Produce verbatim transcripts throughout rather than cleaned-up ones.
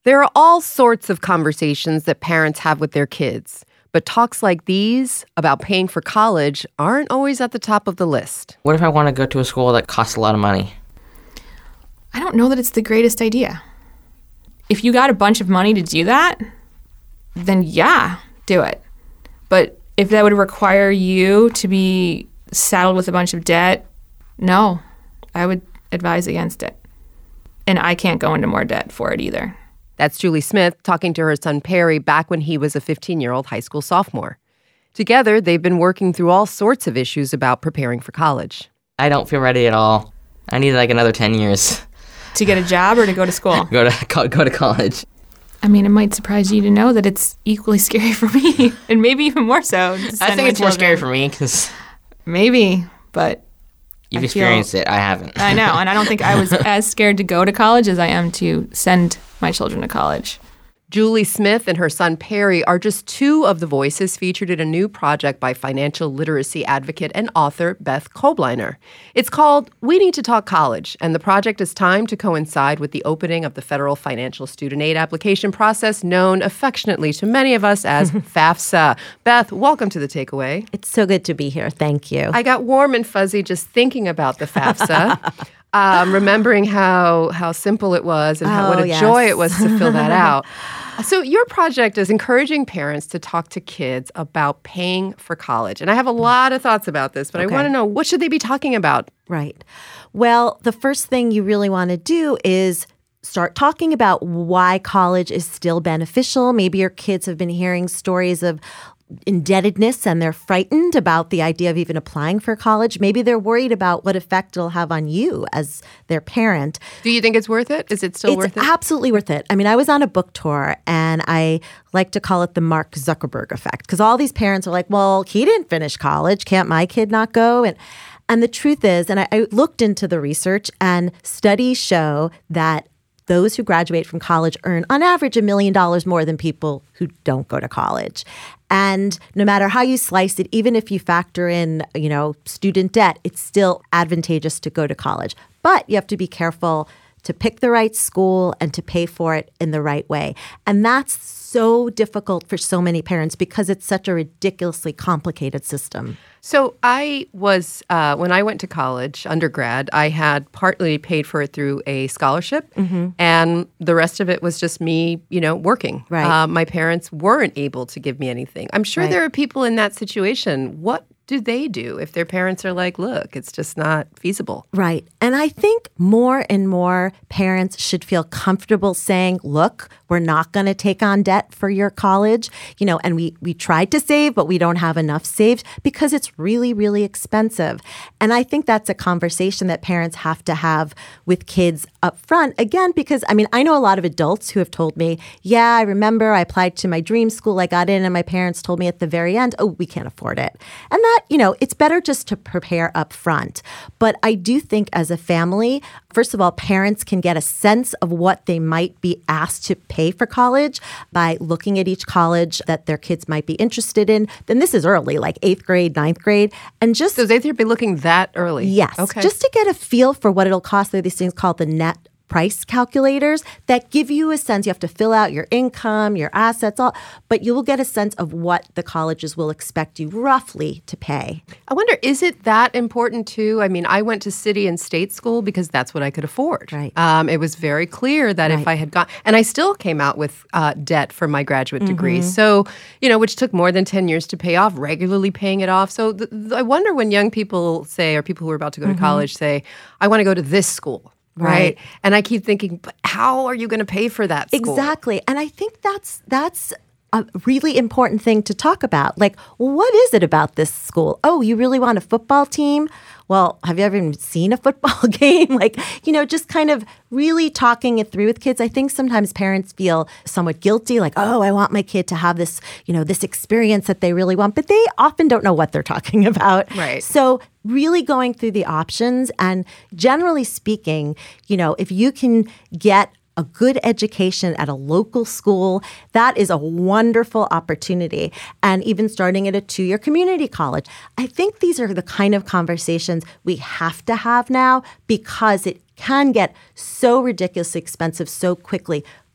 There are all sorts of conversations that parents have with their kids, but talks like these about paying for college aren't always at the top of the list. What if I want to go to a school that costs a lot of money? I don't know that it's the greatest idea. If you got a bunch of money to do that, then yeah, do it. But if that would require you to be saddled with a bunch of debt, no, I would advise against it. And I can't go into more debt for it either. That's Julie Smith talking to her son Perry back when he was a fifteen-year-old high school sophomore. Together, they've been working through all sorts of issues about preparing for college. I don't feel ready at all. I need like another ten years. To get a job or to go to school? go to co- go to college. I mean, it might surprise you to know that it's equally scary for me, and maybe even more so. I think it's more scary for me because maybe, but you've I experienced feel, it. I haven't. I know, and I don't think I was as scared to go to college as I am to send my children to college. Julie Smith and her son Perry are just two of the voices featured in a new project by financial literacy advocate and author Beth Kobliner. It's called We Need to Talk College, and the project is timed to coincide with the opening of the federal financial student aid application process known affectionately to many of us as FAFSA. Beth, welcome to The Takeaway. It's so good to be here. Thank you. I got warm and fuzzy just thinking about the FAFSA. Um, remembering how how simple it was and how, oh, what a yes. joy it was to fill that out. So your project is encouraging parents to talk to kids about paying for college. And I have a lot of thoughts about this, but okay. I want to know, what should they be talking about? Right. Well, the first thing you really want to do is start talking about why college is still beneficial. Maybe your kids have been hearing stories of indebtedness and they're frightened about the idea of even applying for college. Maybe they're worried about what effect it'll have on you as their parent. Do you think it's worth it? Is it still it's worth it? It's absolutely worth it. I mean, I was on a book tour and I like to call it the Mark Zuckerberg effect because all these parents are like, well, he didn't finish college. Can't my kid not go? And and the truth is, and I, I looked into the research and studies show that those who graduate from college earn, on average, a million dollars more than people who don't go to college. And no matter how you slice it, even if you factor in, you know, student debt, it's still advantageous to go to college. But you have to be careful to pick the right school and to pay for it in the right way. And that's so difficult for so many parents because it's such a ridiculously complicated system. So I was, uh, when I went to college, undergrad, I had partly paid for it through a scholarship, mm-hmm. and the rest of it was just me, you know, working. Right. Uh, my parents weren't able to give me anything. I'm sure right. there are people in that situation. What do they do if their parents are like, look, it's just not feasible? Right. And I think more and more parents should feel comfortable saying, look, we're not going to take on debt for your college, you know, and we, we tried to save, but we don't have enough saved because it's really, really expensive. And I think that's a conversation that parents have to have with kids up front. Again, because, I mean, I know a lot of adults who have told me, yeah, I remember I applied to my dream school, I got in, and my parents told me at the very end, oh, we can't afford it. And that, you know, it's better just to prepare up front. But I do think as a family, first of all, parents can get a sense of what they might be asked to pay for college by looking at each college that their kids might be interested in. Then this is early, like eighth grade, ninth grade. And just So they'd be looking that early? Yes. Okay. Just to get a feel for what it'll cost. There are these things called the net price calculators that give you a sense. You have to fill out your income, your assets, all, but you will get a sense of what the colleges will expect you roughly to pay. I wonder, is it that important too? I mean, I went to city and state school because that's what I could afford. Right. Um, it was very clear that right. if I had gone, and I still came out with uh, debt for my graduate mm-hmm. degree. So, you know, which took more than ten years to pay off, regularly paying it off. So th- th- I wonder when young people say, or people who are about to go mm-hmm. to college say, I want to go to this school. Right. right. And I keep thinking, but how are you going to pay for that school? Exactly. And I think that's that's a really important thing to talk about. Like, what is it about this school? Oh, you really want a football team? Well, have you ever even seen a football game? Like, you know, just kind of really talking it through with kids. I think sometimes parents feel somewhat guilty, like, oh, I want my kid to have this, you know, this experience that they really want, but they often don't know what they're talking about. Right. So really going through the options and generally speaking, you know, if you can get a good education at a local school, that is a wonderful opportunity. And even starting at a two-year community college. I think these are the kind of conversations we have to have now because it can get so ridiculously expensive so quickly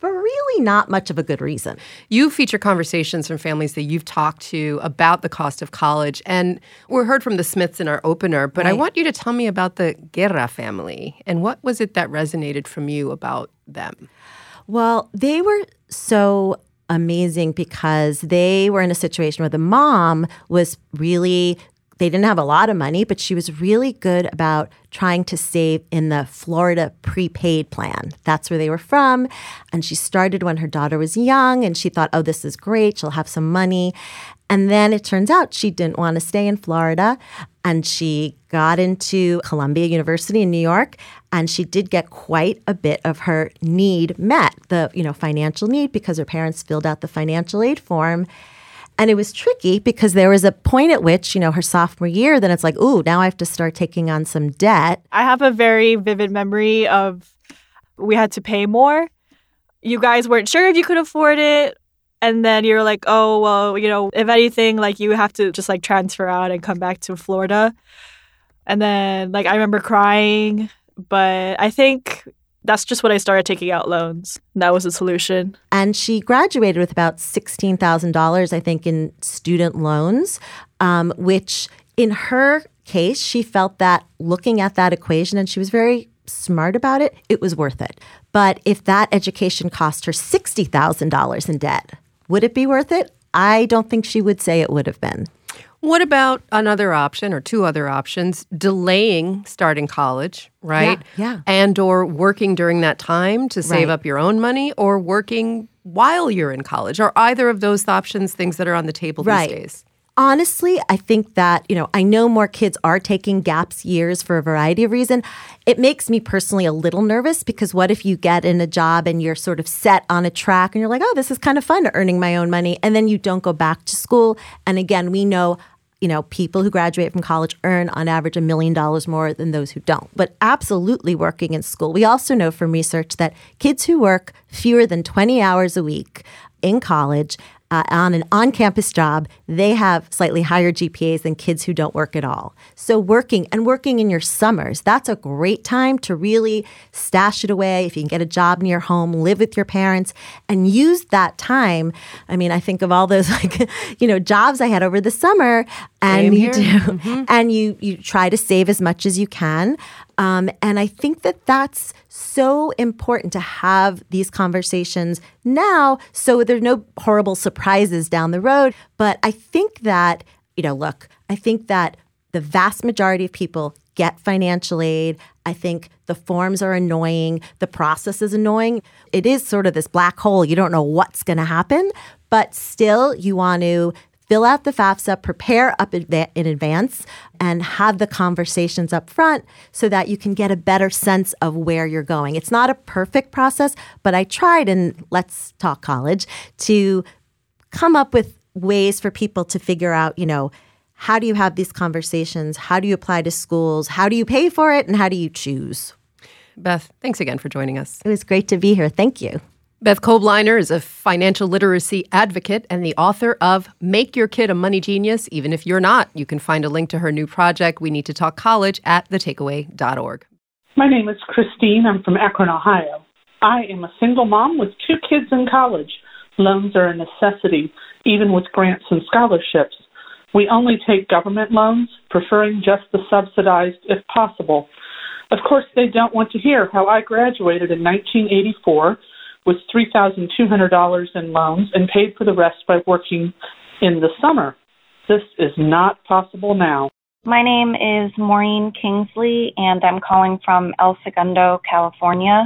for really not much of a good reason. You feature conversations from families that you've talked to about the cost of college, and we heard from the Smiths in our opener, but I Right. want you to tell me about the Guerra family, and what was it that resonated from you about them? Well, they were so amazing because they were in a situation where the mom was really, they didn't have a lot of money, but she was really good about trying to save in the Florida prepaid plan. That's where they were from. And she started when her daughter was young, and she thought, oh, this is great. She'll have some money. And then it turns out she didn't want to stay in Florida, and she got into Columbia University in New York, and she did get quite a bit of her need met, the you know financial need, because her parents filled out the financial aid form. And it was tricky because there was a point at which, you know, her sophomore year, then it's like, ooh, now I have to start taking on some debt. I have a very vivid memory of we had to pay more. You guys weren't sure if you could afford it. And then you're like, oh, well, you know, if anything, like you have to just like transfer out and come back to Florida. And then like I remember crying, but I think that's just when I started taking out loans. That was the solution. And she graduated with about sixteen thousand dollars, I think, in student loans, um, which in her case, she felt that looking at that equation, and she was very smart about it, it was worth it. But if that education cost her sixty thousand dollars in debt, would it be worth it? I don't think she would say it would have been. What about another option or two other options, delaying starting college, right? Yeah, yeah. And or working during that time to save Right. up your own money, or working while you're in college? Are either of those options things that are on the table Right. these days? Honestly, I think that, you know, I know more kids are taking gaps years for a variety of reasons. It makes me personally a little nervous because what if you get in a job and you're sort of set on a track and you're like, oh, this is kind of fun, earning my own money, and then you don't go back to school. And again, we know, you know, people who graduate from college earn on average a million dollars more than those who don't. But absolutely working in school. We also know from research that kids who work fewer than twenty hours a week in college uh, on an on-campus job, they have slightly higher G P As than kids who don't work at all. So working and working in your summers, that's a great time to really stash it away. If you can get a job near home, live with your parents, and use that time. I mean, I think of all those like, you know, jobs I had over the summer, and Same you here. do, Mhm. and you you try to save as much as you can. Um, and I think that that's so important to have these conversations now so there's no horrible surprises down the road. But I think that, you know, look, I think that the vast majority of people get financial aid. I think the forms are annoying. The process is annoying. It is sort of this black hole. You don't know what's going to happen, but still you want to fill out the FAFSA, prepare up in advance, and have the conversations up front so that you can get a better sense of where you're going. It's not a perfect process, but I tried in Let's Talk College to come up with ways for people to figure out, you know, how do you have these conversations? How do you apply to schools? How do you pay for it? And how do you choose? Beth, thanks again for joining us. It was great to be here. Thank you. Beth Kobliner is a financial literacy advocate and the author of Make Your Kid a Money Genius, Even If You're Not. You can find a link to her new project, We Need to Talk College, at the takeaway dot org. My name is Christine. I'm from Akron, Ohio. I am a single mom with two kids in college. Loans are a necessity, even with grants and scholarships. We only take government loans, preferring just the subsidized if possible. Of course, they don't want to hear how I graduated in nineteen eighty-four with three thousand two hundred dollars in loans and paid for the rest by working in the summer. This is not possible now. My name is Maureen Kingsley, and I'm calling from El Segundo, California.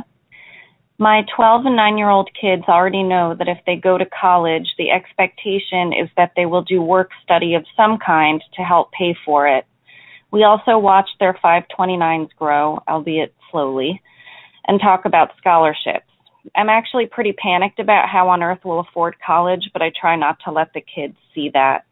My twelve and nine-year-old kids already know that if they go to college, the expectation is that they will do work study of some kind to help pay for it. We also watch their five twenty-nines grow, albeit slowly, and talk about scholarships. I'm actually pretty panicked about how on earth we'll afford college, but I try not to let the kids see that.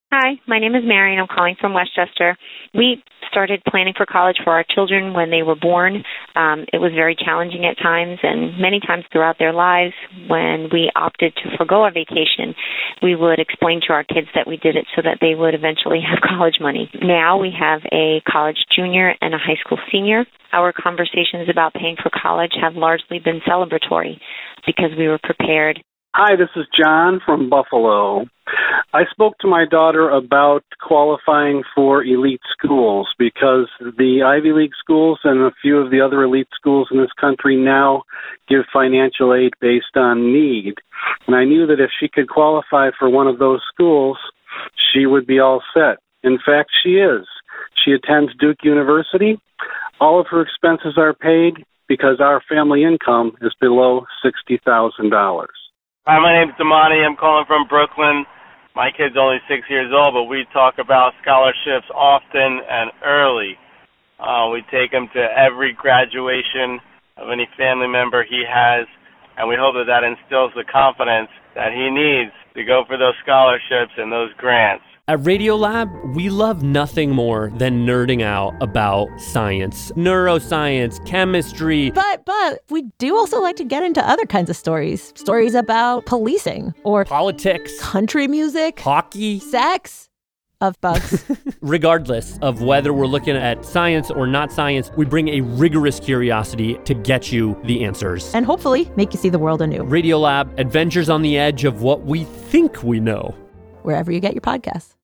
Hi, my name is Mary, and I'm calling from Westchester. We started planning for college for our children when they were born. Um, it was very challenging at times, and many times throughout their lives, when we opted to forgo our vacation, we would explain to our kids that we did it so that they would eventually have college money. Now we have a college junior and a high school senior. Our conversations about paying for college have largely been celebratory because we were prepared. Hi, this is John from Buffalo. I spoke to my daughter about qualifying for elite schools because the Ivy League schools and a few of the other elite schools in this country now give financial aid based on need. And I knew that if she could qualify for one of those schools, she would be all set. In fact, she is. She attends Duke University. All of her expenses are paid because our family income is below sixty thousand dollars. Hi, my name's Damani. I'm calling from Brooklyn. My kid's only six years old, but we talk about scholarships often and early. Uh, we take him to every graduation of any family member he has, and we hope that that instills the confidence that he needs to go for those scholarships and those grants. At Radiolab, we love nothing more than nerding out about science, neuroscience, chemistry. But but we do also like to get into other kinds of stories. Stories about policing or politics, country music, hockey, sex, of bugs. Regardless of whether we're looking at science or not science, we bring a rigorous curiosity to get you the answers. And hopefully make you see the world anew. Radiolab, adventures on the edge of what we think we know. Wherever you get your podcasts.